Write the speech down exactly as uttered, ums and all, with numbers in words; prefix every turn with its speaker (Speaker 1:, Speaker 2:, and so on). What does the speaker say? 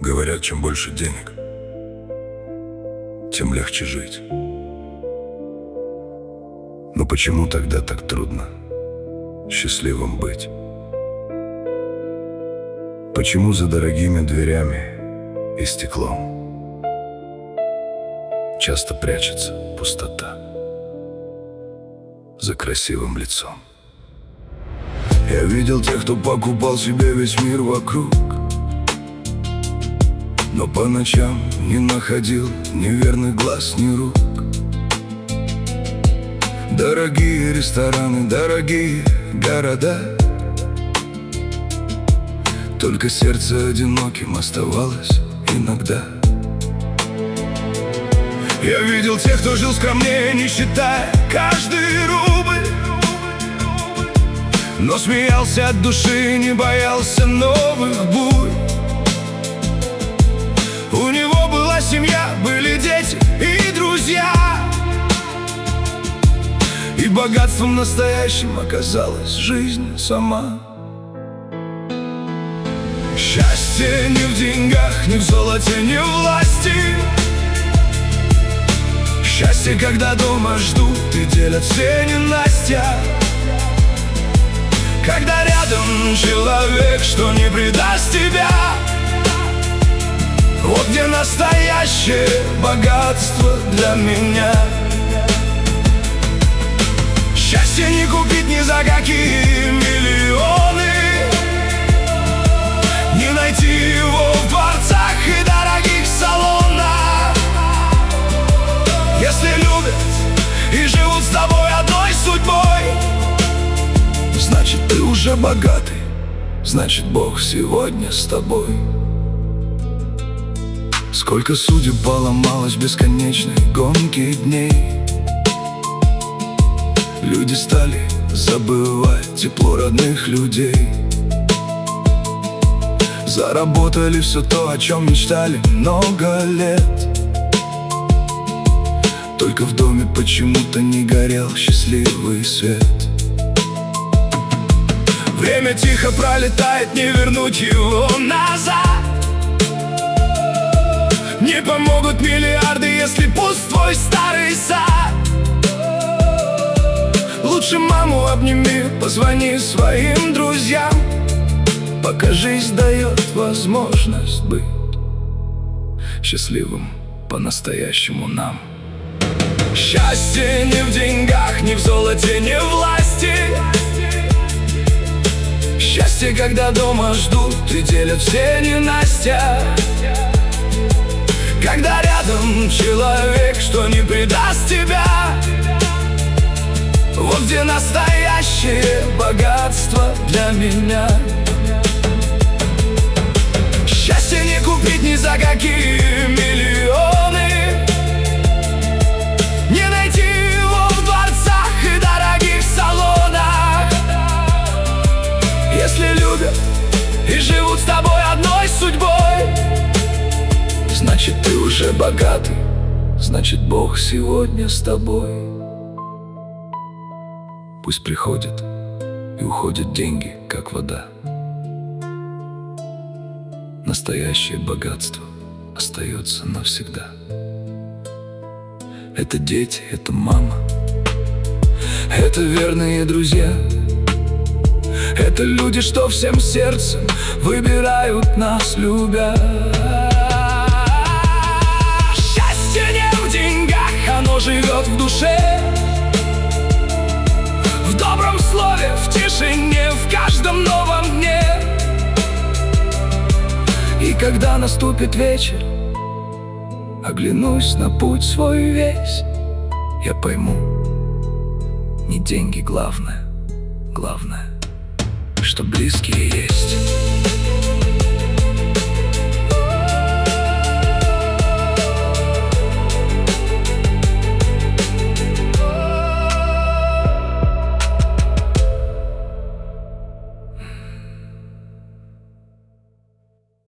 Speaker 1: Говорят, чем больше денег, тем легче жить. Но почему тогда так трудно счастливым быть? Почему за дорогими дверями и стеклом часто прячется пустота за красивым лицом? Я видел тех, кто покупал себе весь мир вокруг, но по ночам не находил ни верных глаз, ни рук. Дорогие рестораны, дорогие города, только сердце одиноким оставалось иногда. Я видел тех, кто жил скромнее, не считая каждый рубль, но смеялся от души, не боялся новых бурь. У него была семья, были дети и друзья, и богатством настоящим оказалась жизнь сама. Счастье не в деньгах, не в золоте, не в власти. Счастье, когда дома ждут и делят все ненастья. Когда рядом человек, что не предаст тебя. Вот где настоящее богатство для меня. Счастье не купить ни за какие миллионы, не найти его в дворцах и дорогих салонах. Если любят и живут с тобой одной судьбой, значит, ты уже богатый, значит, Бог сегодня с тобой. Сколько судеб поломалось в бесконечной гонке дней. Люди стали забывать тепло родных людей. Заработали все то, о чем мечтали много лет. Только в доме почему-то не горел счастливый свет. Время тихо пролетает, не вернуть его назад. Не помогут миллиарды, если пуст твой старый сад. Лучше маму обними, позвони своим друзьям, пока жизнь дает возможность быть счастливым по-настоящему нам. Счастье не в деньгах, не в золоте, не в власти. Счастье, когда дома ждут и делят все ненастья. Когда рядом человек, что не предаст тебя. Вот где настоящее богатство для меня. Счастье не купить ни за какие миллионы, не найти его в дворцах и дорогих салонах. Если любят и живут с тобой одной судьбой, значит, ты уже богатый, значит, Бог сегодня с тобой. Пусть приходят и уходят деньги, как вода. Настоящее богатство остается навсегда. Это дети, это мама, это верные друзья. Это люди, что всем сердцем выбирают нас, любя. Счастье не в деньгах, оно живет в душе. В добром слове, в тишине, в каждом новом дне. И когда наступит вечер, оглянусь на путь свой весь, я пойму, не деньги главное, главное, что близкие есть.